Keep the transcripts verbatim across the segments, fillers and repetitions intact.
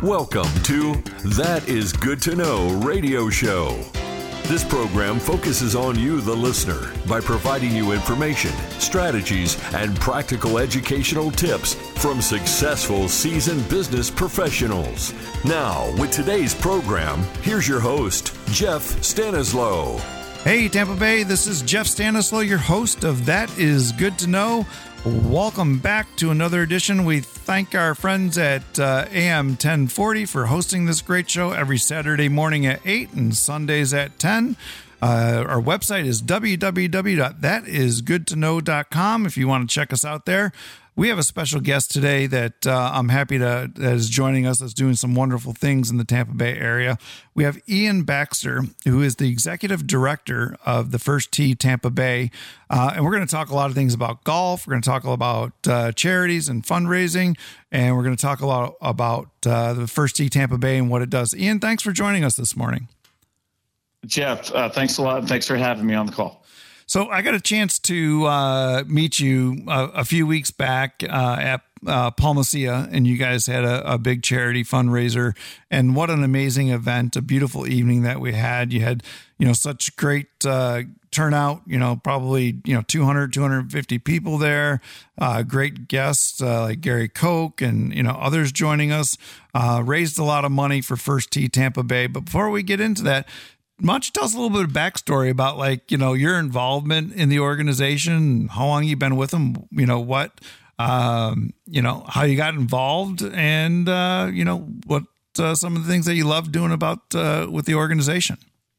Welcome to That Is Good to Know radio show. This program focuses on you, the listener, by providing you information, strategies, and practical educational tips from successful seasoned business professionals. Now, with today's program, here's your host, Jeff Stanislow. Hey, Tampa Bay, this is Jeff Stanislow, your host of That Is Good to Know. Welcome back to another edition. We thank our friends at uh, A M ten forty for hosting this great show every Saturday morning at eight and Sundays at ten. Uh, our website is w w w dot that is good to know dot com if you want to check us out there. We have a special guest today that uh, I'm happy to that is joining us. That's doing some wonderful things in the Tampa Bay area. We have Ian Baxter, who is the executive director of the First Tee Tampa Bay, uh, and we're going to talk a lot of things about golf. We're going to talk about uh, charities and fundraising, and we're going to talk a lot about uh, the First Tee Tampa Bay and what it does. Ian, thanks for joining us this morning. Jeff, uh, thanks a lot. And thanks for having me on the call. So I got a chance to uh, meet you a, a few weeks back uh, at uh, Palmacia, and you guys had a, a big charity fundraiser. And what an amazing event, a beautiful evening that we had. You had, you know, such great uh, turnout, you know, probably, you know, two hundred, two hundred fifty people there, uh, great guests uh, like Gary Koch and, you know, others joining us, uh, raised a lot of money for First Tee Tampa Bay. But before we get into that, why don't you tell us a little bit of backstory about, like, you know, your involvement in the organization, how long you've been with them, you know, what, um, you know, how you got involved, and, uh, you know, what uh, some of the things that you love doing about uh, with the organization.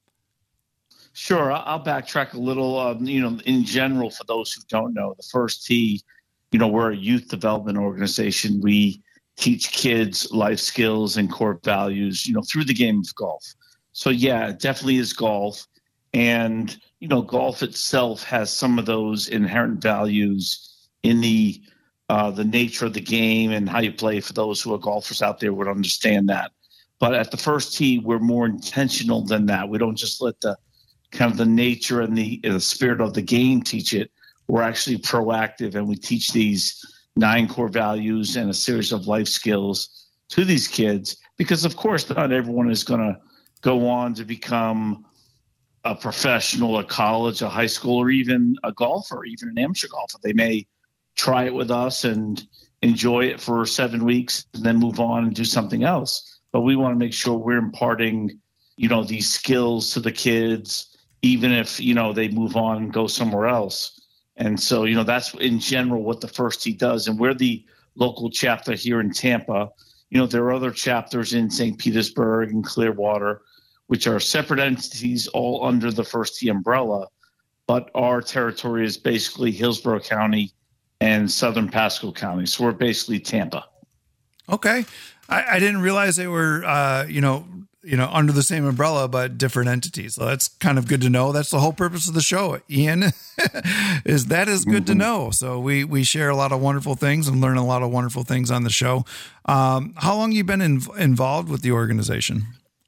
Sure. I'll backtrack a little. Um, you know, in general, for those who don't know, the First Tee, you know, we're a youth development organization. We teach kids life skills and core values, you know, through the game of golf. So, yeah, it definitely is golf. And, you know, golf itself has some of those inherent values in the uh, the nature of the game and how you play. For those who are golfers out there would understand that. But at the First Tee, we're more intentional than that. We don't just let the kind of the nature and the, the spirit of the game teach it. We're actually proactive, and we teach these nine core values and a series of life skills to these kids because, of course, not everyone is going to go on to become a professional at college, a high school, or even a golfer, even an amateur golfer. They may try it with us and enjoy it for seven weeks and then move on and do something else. But we want to make sure we're imparting, you know, these skills to the kids, even if, you know, they move on and go somewhere else. And so, you know, that's in general what the First Tee does. And we're the local chapter here in Tampa. You know, there are other chapters in Saint Petersburg and Clearwater, which are separate entities all under the First Tee umbrella. But our territory is basically Hillsborough County and Southern Pasco County. So we're basically Tampa. Okay. I, I didn't realize they were, uh, you know, you know, under the same umbrella, but different entities. So that's kind of good to know. That's the whole purpose of the show, Ian, is that is good mm-hmm. to know. So we, we share a lot of wonderful things and learn a lot of wonderful things on the show. Um, how long have you been in, involved with the organization?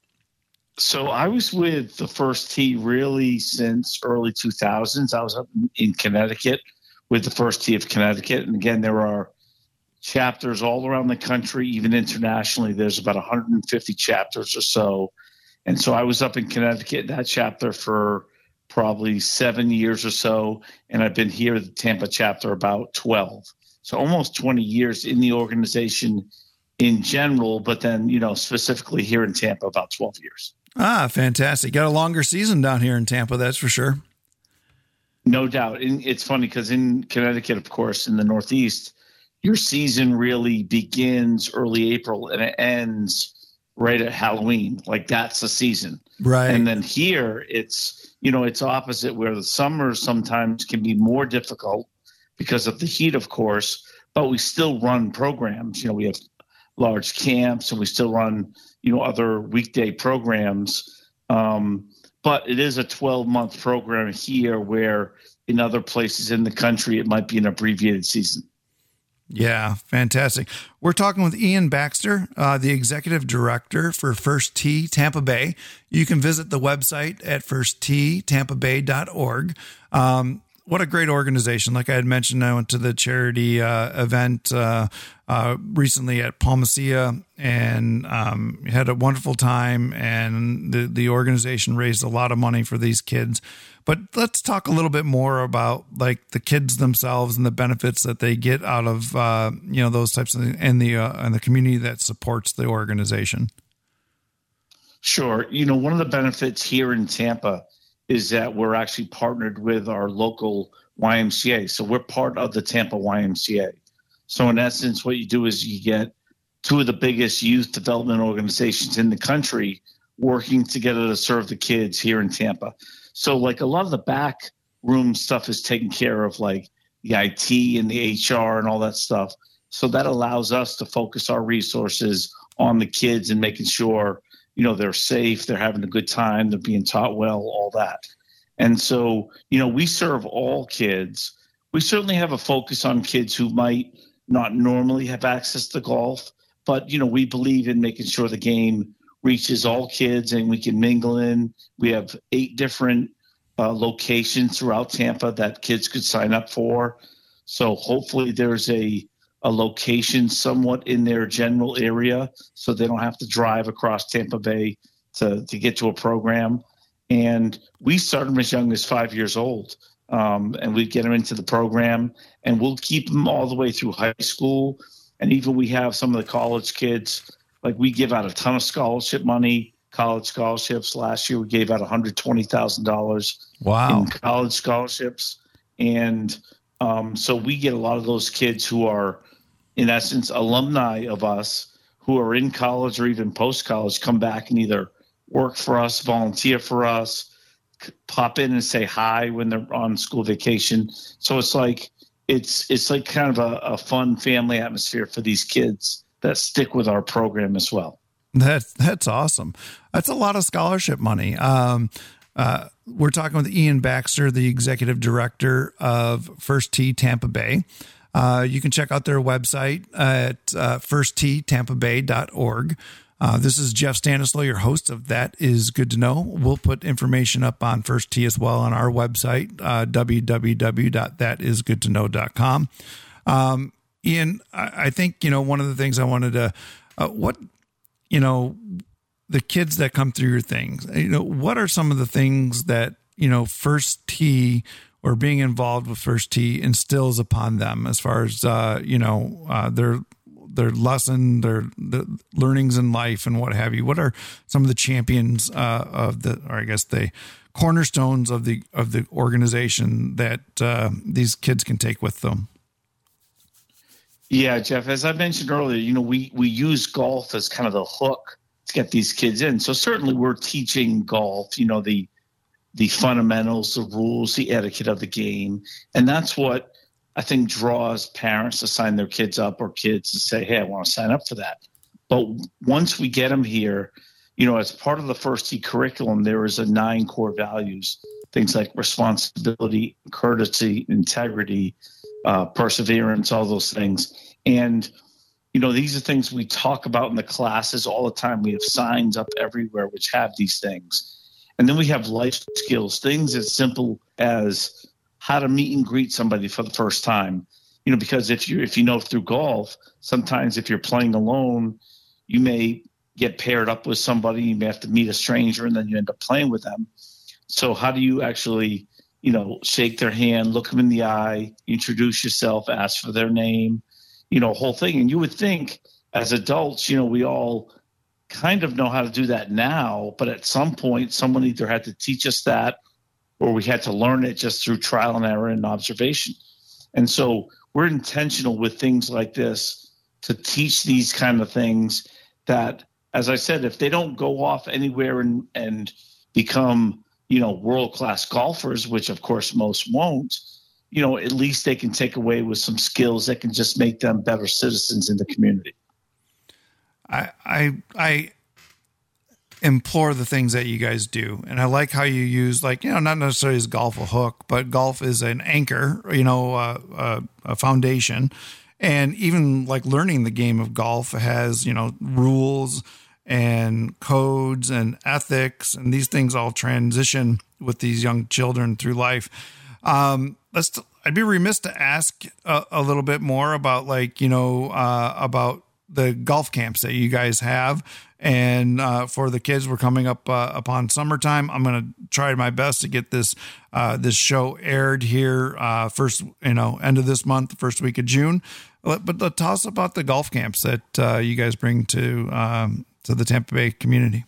So I was with the First Tee really since early two thousands. I was up in Connecticut with the First Tee of Connecticut. And again, there are chapters all around the country, even internationally. There's about one hundred fifty chapters or so. And so I was up in Connecticut, that chapter, for probably seven years or so. And I've been here at the Tampa chapter about twelve. So almost twenty years in the organization in general, but then, you know, specifically here in Tampa, about twelve years. Ah, fantastic. Got a longer season down here in Tampa, that's for sure. No doubt. And it's funny because in Connecticut, of course, in the Northeast, your season really begins early April and it ends right at Halloween. Like, that's the season. Right. And then here it's, you know, it's opposite, where the summer sometimes can be more difficult because of the heat, of course, but we still run programs. You know, we have large camps and we still run, you know, other weekday programs. Um, but it is a twelve month program here, where in other places in the country, it might be an abbreviated season. Yeah, fantastic. We're talking with Ian Baxter, uh, the executive director for First Tee Tampa Bay. You can visit the website at first tee tampa bay dot org. Um, what a great organization. Like I had mentioned, I went to the charity uh, event uh, uh, recently at Palmacia and um, had a wonderful time. And the, the organization raised a lot of money for these kids. But let's talk a little bit more about like the kids themselves and the benefits that they get out of uh, you know those types of and the uh, and the community that supports the organization. Sure, you know, one of the benefits here in Tampa is that we're actually partnered with our local Y M C A, so we're part of the Tampa Y M C A. So in essence, what you do is you get two of the biggest youth development organizations in the country working together to serve the kids here in Tampa. So like a lot of the back room stuff is taken care of, like the I T and the H R and all that stuff. So that allows us to focus our resources on the kids and making sure, you know, they're safe, they're having a good time, they're being taught well, all that. And so, you know, we serve all kids. We certainly have a focus on kids who might not normally have access to golf, but, you know, we believe in making sure the game reaches all kids and we can mingle in. We have eight different uh, locations throughout Tampa that kids could sign up for. So hopefully there's a, a location somewhat in their general area so they don't have to drive across Tampa Bay to, to get to a program. And we start them as young as five years old. Um, and we get them into the program and we'll keep them all the way through high school. And even we have some of the college kids. Like we give out a ton of scholarship money, college scholarships. Last year we gave out one hundred twenty thousand dollars wow. in college scholarships. And um, so we get a lot of those kids who are, in essence, alumni of us who are in college or even post-college come back and either work for us, volunteer for us, pop in and say hi when they're on school vacation. So it's like it's it's like kind of a, a fun family atmosphere for these kids that stick with our program as well. That's, that's awesome. That's a lot of scholarship money. Um, uh, we're talking with Ian Baxter, the executive director of First Tee Tampa Bay. Uh, you can check out their website at uh, first tee tampa bay dot org. Uh, this is Jeff Stanislaw, your host of That Is Good to Know. We'll put information up on First Tee as well on our website, uh, w w w dot that is good to know dot com. Um, Ian, I think, you know, one of the things I wanted to, uh, what, you know, the kids that come through your things, you know, what are some of the things that, you know, First Tee or being involved with First Tee instills upon them as far as, uh, you know, uh, their, their lesson, their the learnings in life and what have you? What are some of the champions uh, of the, or I guess the cornerstones of the, of the organization that uh, these kids can take with them? Yeah, Jeff, as I mentioned earlier, you know, we, we use golf as kind of the hook to get these kids in. So certainly we're teaching golf, you know, the the fundamentals, the rules, the etiquette of the game. And that's what I think draws parents to sign their kids up or kids to say, hey, I want to sign up for that. But once we get them here, you know, as part of the First Tee curriculum, there is a nine core values, things like responsibility, courtesy, integrity, Uh, perseverance, all those things. And, you know, these are things we talk about in the classes all the time. We have signs up everywhere which have these things. And then we have life skills, things as simple as how to meet and greet somebody for the first time. You know, because if you if you know through golf, sometimes if you're playing alone, you may get paired up with somebody, you may have to meet a stranger, and then you end up playing with them. So how do you actually, you know, shake their hand, look them in the eye, introduce yourself, ask for their name, you know, whole thing. And you would think as adults, you know, we all kind of know how to do that now, but at some point someone either had to teach us that or we had to learn it just through trial and error and observation. And so we're intentional with things like this to teach these kind of things that, as I said, if they don't go off anywhere and, and become, you know, world-class golfers, which of course most won't, you know, at least they can take away with some skills that can just make them better citizens in the community. I, I, I implore the things that you guys do. And I like how you use, like, you know, not necessarily as golf a hook, but golf is an anchor, you know, uh, uh, a foundation. And even like learning the game of golf has, you know, rules and codes and ethics, and these things all transition with these young children through life. Um, let's. T- I'd be remiss to ask a, a little bit more about, like, you know, uh, about the golf camps that you guys have. And uh, for the kids, we're coming up uh, upon summertime. I'm going to try my best to get this uh, this show aired here uh, first, you know, end of this month, first week of June. But, but tell us about the golf camps that uh, you guys bring to um, to the Tampa Bay community.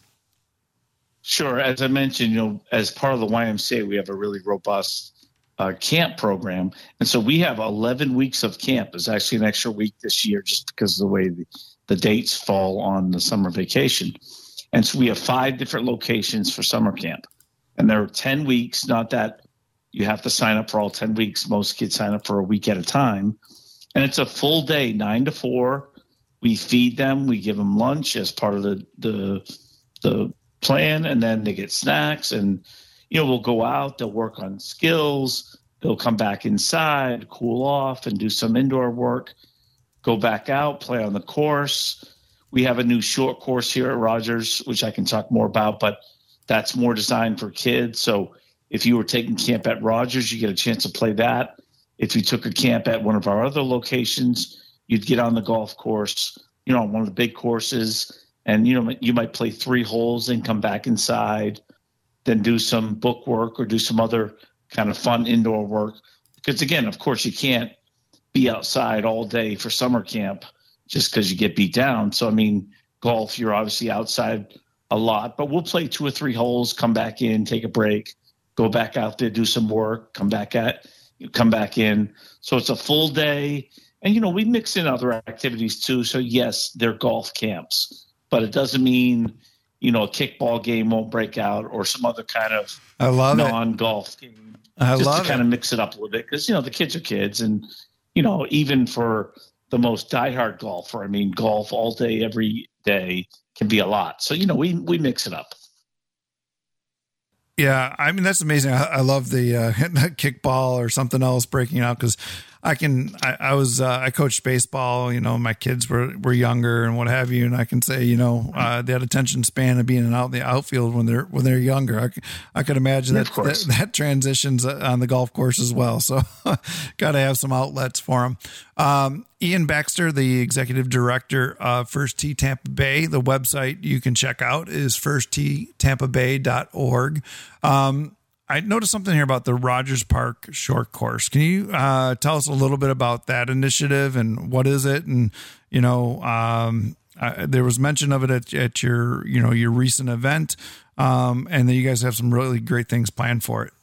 Sure. As I mentioned, you know, as part of the Y M C A, we have a really robust uh, camp program. And so we have eleven weeks of camp. There's actually an extra week this year just because of the way the, the dates fall on the summer vacation. And so we have five different locations for summer camp. And there are ten weeks, not that you have to sign up for all ten weeks. Most kids sign up for a week at a time. And it's a full day, nine to four. We feed them. We give them lunch as part of the the, the plan, and then they get snacks. And, you know, we'll go out. They'll work on skills. They'll come back inside, cool off, and do some indoor work. Go back out, play on the course. We have a new short course here at Rogers, which I can talk more about, but that's more designed for kids. So if you were taking camp at Rogers, you get a chance to play that. If you took a camp at one of our other locations, you'd get on the golf course, you know, on one of the big courses, and, you know, you might play three holes and come back inside, then do some book work or do some other kind of fun indoor work. Because, again, of course, you can't be outside all day for summer camp just because you get beat down. So, I mean, golf, you're obviously outside a lot, but we'll play two or three holes, come back in, take a break, go back out there, do some work, come back at, come back in. So it's a full day. And, you know, we mix in other activities too. So yes, they're golf camps, but it doesn't mean, you know, a kickball game won't break out or some other kind of I love non-golf game. I just love to kind it. of mix it up a little bit. Cause, you know, the kids are kids, and, you know, even for the most diehard golfer, I mean, golf all day, every day can be a lot. So, you know, we, we mix it up. Yeah, I mean, that's amazing. I, I love the uh, kickball or something else breaking out, because I can, I, I was, uh, I coached baseball, you know, my kids were, were younger and what have you. And I can say, you know, uh, they had attention span of being out in the outfield when they're, when they're younger. I, I could imagine yeah, that, that that transitions on the golf course as well. So got to have some outlets for them. Um, Ian Baxter, the executive director of First Tee Tampa Bay. The website you can check out is first tee tampa bay dot org. Um, I noticed something here about the Rogers Park short course. Can you uh, tell us a little bit about that initiative and what is it? And, you know, um, uh, there was mention of it at, at your, you know, your recent event, um, and then you guys have some really great things planned for it.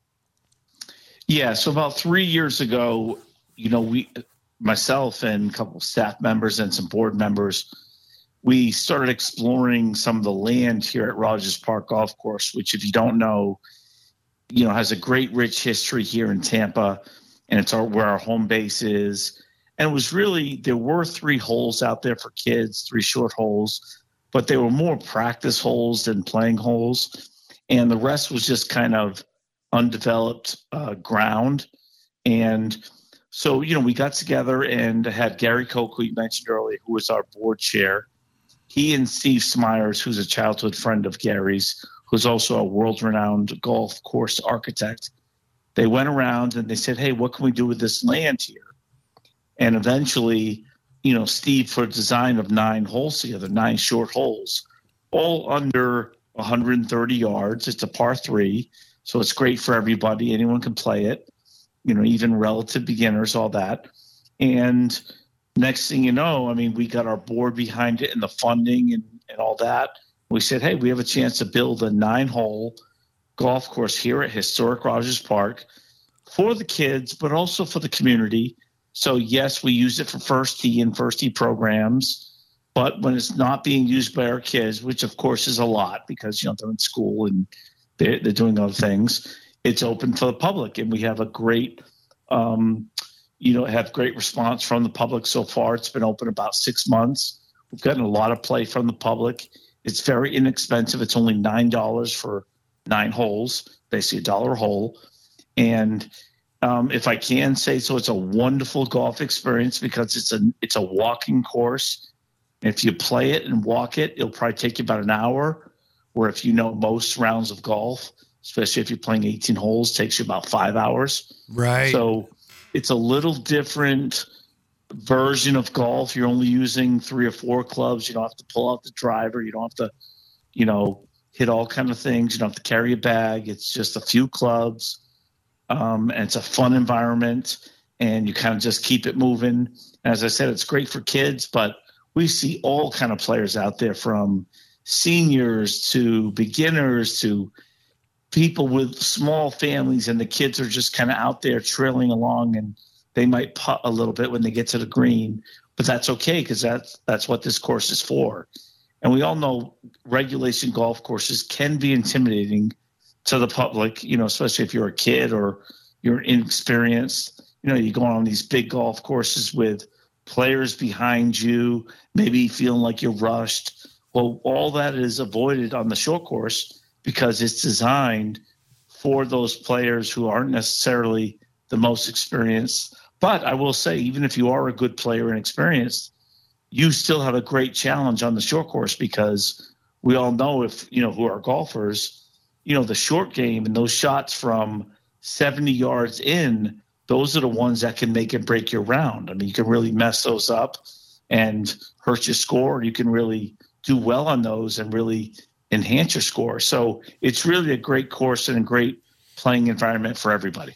Yeah. So about three years ago, you know, we, myself and a couple of staff members and some board members, we started exploring some of the land here at Rogers Park Golf Course, which, if you don't know, you know, has a great rich history here in Tampa, and it's our, where our home base is. And it was really, there were three holes out there for kids, three short holes, but they were more practice holes than playing holes. And the rest was just kind of undeveloped uh, ground. And so, you know, we got together and had Gary Koch, who you mentioned earlier, who was our board chair. He and Steve Smyers, who's a childhood friend of Gary's, who's also a world-renowned golf course architect, they went around and they said, hey, what can we do with this land here? And eventually, you know, Steve put a design of nine holes together, nine short holes, all under one hundred thirty yards. It's a par three, so it's great for everybody. Anyone can play it, you know, even relative beginners, all that. And next thing you know, I mean, we got our board behind it and the funding and, and all that. We said, hey, we have a chance to build a nine-hole golf course here at historic Rogers Park for the kids, but also for the community. So, yes, we use it for First Tee and First Tee programs, but when it's not being used by our kids, which, of course, is a lot because, you know, they're in school and they're, they're doing other things, it's open for the public. And we have a great, um, you know, have great response from the public so far. It's been open about six months. We've gotten a lot of play from the public. It's very inexpensive. It's only nine dollars for nine holes, basically a dollar a hole. And um, if I can say so, it's a wonderful golf experience because it's a it's a walking course. If you play it and walk it, it'll probably take you about an hour, where if you know most rounds of golf, especially if you're playing eighteen holes, takes you about five hours. Right. So it's a little different version of golf. You're only using three or four clubs. You don't have to pull out the driver. You don't have to, you know, hit all kind of things. You don't have to carry a bag. It's just a few clubs. Um, and it's a fun environment, and you kind of just keep it moving. As I said, it's great for kids, but we see all kind of players out there, from seniors to beginners to people with small families, and the kids are just kind of out there trailing along, and they might putt a little bit when they get to the green, but that's okay, because that's, that's what this course is for. And we all know regulation golf courses can be intimidating to the public, you know, especially if you're a kid or you're inexperienced. You know, you go on these big golf courses with players behind you, maybe feeling like you're rushed. Well, all that is avoided on the short course because it's designed for those players who aren't necessarily the most experienced. But I will say, even if you are a good player and experienced, you still have a great challenge on the short course, because we all know, if, you know, who are golfers, you know, the short game and those shots from seventy yards in, those are the ones that can make and break your round. I mean, you can really mess those up and hurt your score. You can really do well on those and really enhance your score. So it's really a great course and a great playing environment for everybody.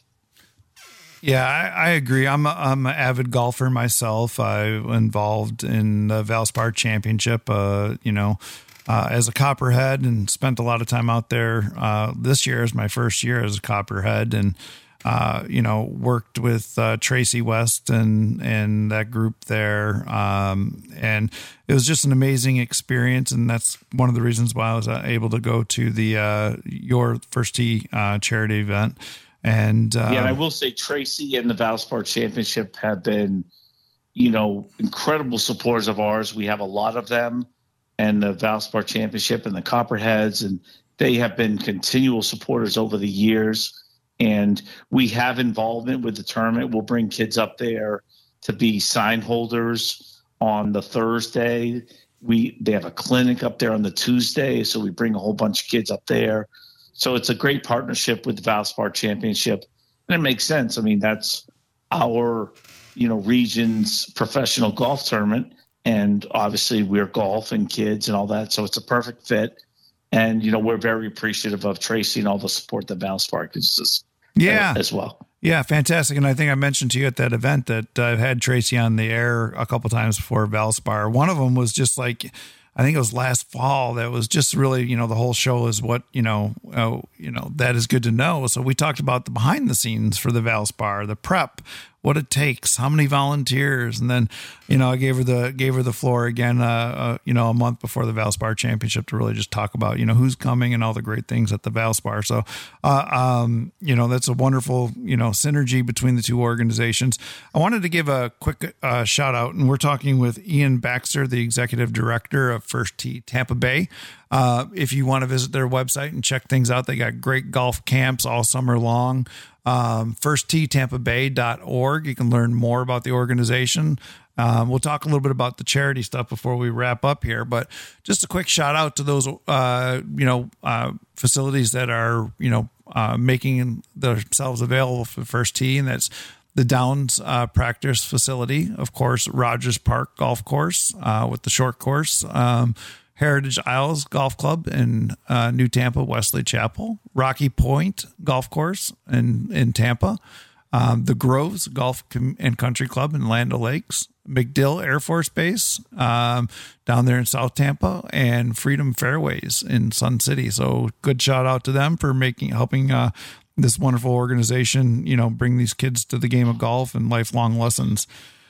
Yeah, I, I agree. I'm a, I'm an avid golfer myself. I'm involved in the Valspar Championship, uh, you know, uh, as a Copperhead, and spent a lot of time out there. Uh, this year is my first year as a Copperhead, and uh, you know, worked with uh, Tracy West and and that group there, um, and it was just an amazing experience. And that's one of the reasons why I was able to go to the uh, your First Tee uh, charity event. And um, yeah, and I will say Tracy and the Valspar Championship have been, you know, incredible supporters of ours. We have a lot of them, and the Valspar Championship and the Copperheads, and they have been continual supporters over the years. And we have involvement with the tournament. We'll bring kids up there to be sign holders on the Thursday. We they have a clinic up there on the Tuesday, so we bring a whole bunch of kids up there. So it's a great partnership with the Valspar Championship, and it makes sense. I mean, that's our, you know, region's professional golf tournament, and obviously we're golf and kids and all that, so it's a perfect fit. And, you know, we're very appreciative of Tracy and all the support that Valspar gives us yeah. as well. Yeah, fantastic. And I think I mentioned to you at that event that I've had Tracy on the air a couple times before Valspar. One of them was just like, I think it was last fall. That was just really, you know, the whole show is what, you know, oh, you know, that is good to know. So we talked about the behind the scenes for the Valspar, the prep, what it takes, how many volunteers. And then, you know, I gave her the, gave her the floor again, uh, uh, you know, a month before the Valspar Championship to really just talk about, you know, who's coming and all the great things at the Valspar. So, uh, um, you know, that's a wonderful, you know, synergy between the two organizations. I wanted to give a quick uh, shout out, and we're talking with Ian Baxter, the executive director of First Tee Tampa Bay. Uh, if you want to visit their website and check things out, they got great golf camps all summer long. Um, first tee tampa bay dot org. You can learn more about the organization. Um, we'll talk a little bit about the charity stuff before we wrap up here, but just a quick shout out to those, uh, you know, uh, facilities that are, you know, uh, making themselves available for First Tee, and that's the Downs uh, practice facility, of course, Rogers Park Golf Course uh, with the short course, um, Heritage Isles Golf Club in uh, New Tampa, Wesley Chapel, Rocky Point Golf Course in, in Tampa, um, the Groves Golf and Country Club in Land O'Lakes, MacDill Air Force Base um, down there in South Tampa, and Freedom Fairways in Sun City. So good shout out to them for making helping uh, this wonderful organization, you know, bring these kids to the game of golf and lifelong lessons.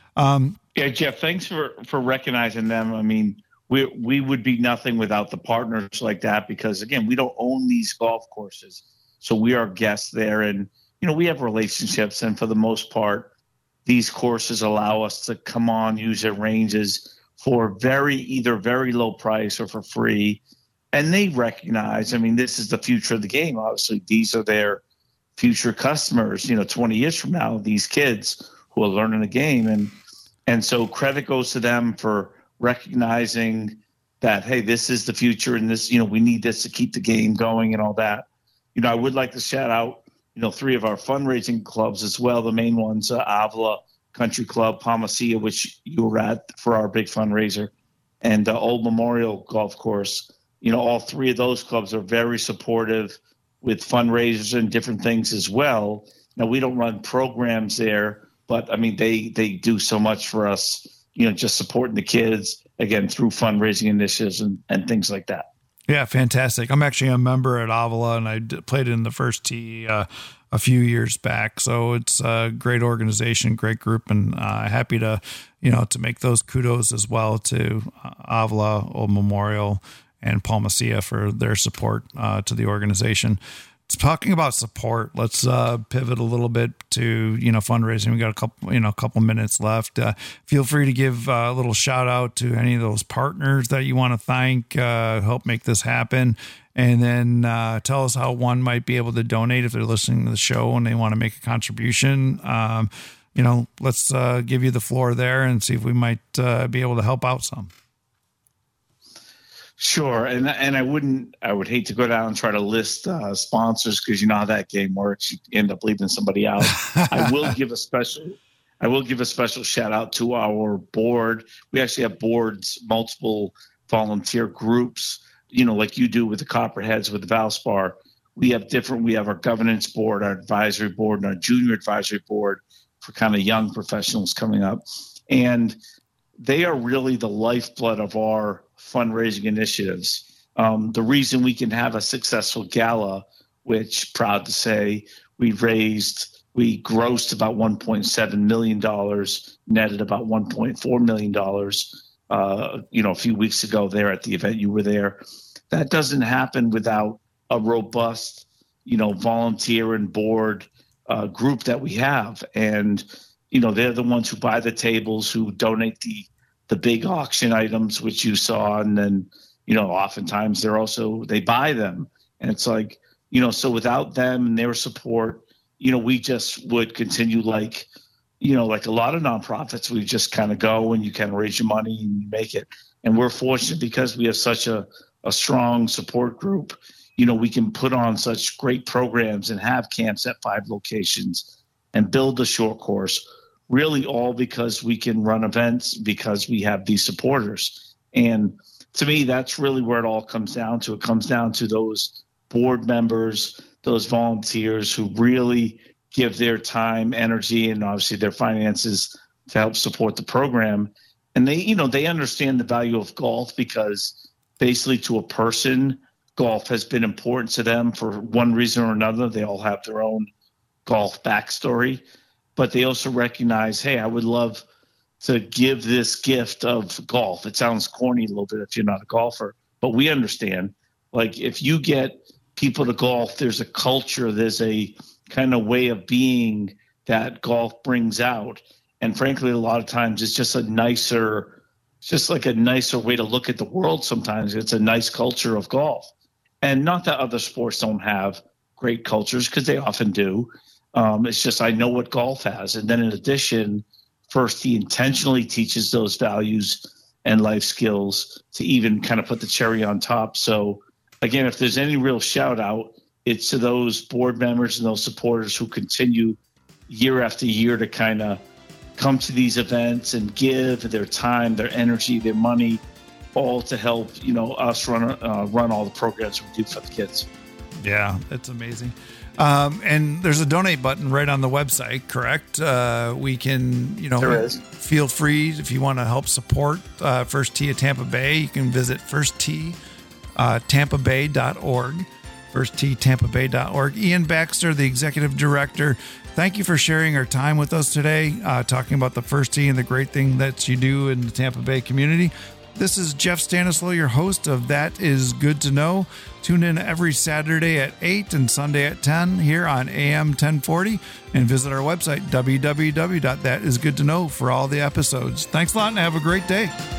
Um, yeah, Jeff, thanks for, for recognizing them. I mean, we we would be nothing without the partners like that, because, again, we don't own these golf courses. So we are guests there, and, you know, we have relationships. And for the most part, these courses allow us to come on, use their ranges for very either very low price or for free. And they recognize, I mean, this is the future of the game. Obviously, these are their future customers, you know, twenty years from now, these kids who are learning the game. And, and so credit goes to them for recognizing that, hey, this is the future, and this, you know, we need this to keep the game going and all that. you know, I would like to shout out, you know, three of our fundraising clubs as well. The main ones, uh, Avila Country Club, Palmacia, which you were at for our big fundraiser, and uh, Old Memorial Golf Course. You know, all three of those clubs are very supportive with fundraisers and different things as well. Now, we don't run programs there, but I mean, they, they do so much for us, you know, just supporting the kids, again, through fundraising initiatives and, and things like that. Yeah, fantastic. I'm actually a member at Avila, and I d- played in the first tee uh, a few years back. So it's a great organization, great group, and uh, happy to, you know, to make those kudos as well to uh, Avila, Old Memorial, and Palmacia for their support uh, to the organization. Talking about support, let's uh, pivot a little bit to, you know, fundraising. We got a couple, you know, a couple minutes left. Uh, feel free to give a little shout out to any of those partners that you want to thank, uh, help make this happen. And then uh, tell us how one might be able to donate if they're listening to the show and they want to make a contribution. Um, you know, let's uh, give you the floor there and see if we might uh, be able to help out some. Sure, and and I wouldn't, I would hate to go down and try to list uh, sponsors because you know how that game works. You end up leaving somebody out. I will give a special, I will give a special shout out to our board. We actually have boards, multiple volunteer groups. You know, like you do with the Copperheads with the Valspar. We have different. We have our governance board, our advisory board, and our junior advisory board for kind of young professionals coming up, and they are really the lifeblood of our fundraising initiatives. Um, the reason we can have a successful gala, which proud to say we raised, we grossed about one point seven million dollars, netted about one point four million dollars, uh, you know, a few weeks ago there at the event you were there. That doesn't happen without a robust, you know, volunteer and board uh, group that we have. And, you know, they're the ones who buy the tables, who donate the the big auction items, which you saw. And then, you know, oftentimes they're also, they buy them. And it's like, you know, so without them and their support, you know, we just would continue like, you know, like a lot of nonprofits, we just kind of go and you kind of raise your money and you make it. And we're fortunate because we have such a, a strong support group. You know, we can put on such great programs and have camps at five locations and build a short course, really all because we can run events because we have these supporters. And to me, that's really where it all comes down to. It comes down to those board members, those volunteers who really give their time, energy, and obviously their finances to help support the program. And they, you know, they understand the value of golf because basically to a person, golf has been important to them for one reason or another. They all have their own golf backstory. But they also recognize, hey, I would love to give this gift of golf. It sounds corny a little bit if you're not a golfer, but we understand. Like if you get people to golf, there's a culture, there's a kind of way of being that golf brings out. And frankly, a lot of times it's just a nicer, it's just like a nicer way to look at the world sometimes. It's a nice culture of golf. And not that other sports don't have great cultures, because they often do. Um, it's just I know what golf has. And then in addition, First Tee intentionally teaches those values and life skills to even kind of put the cherry on top. So again, if there's any real shout out, it's to those board members and those supporters who continue year after year to kind of come to these events and give their time, their energy, their money, all to help, you know, us run uh, run all the programs we do for the kids. Yeah, it's amazing. Um, and there's a donate button right on the website, correct? Uh, we can, you know, there is. Feel free if you want to help support uh, First Tee of Tampa Bay. You can visit first tee tampa bay dot org, first tee tampa bay dot org. Ian Baxter, the executive director, thank you for sharing our time with us today, uh, talking about the First Tee and the great thing that you do in the Tampa Bay community. This is Jeff Stanislaw, your host of That Is Good to Know. Tune in every Saturday at eight and Sunday at ten here on A M ten forty, and visit our website, w w w dot that is good to know, for all the episodes. Thanks a lot and have a great day.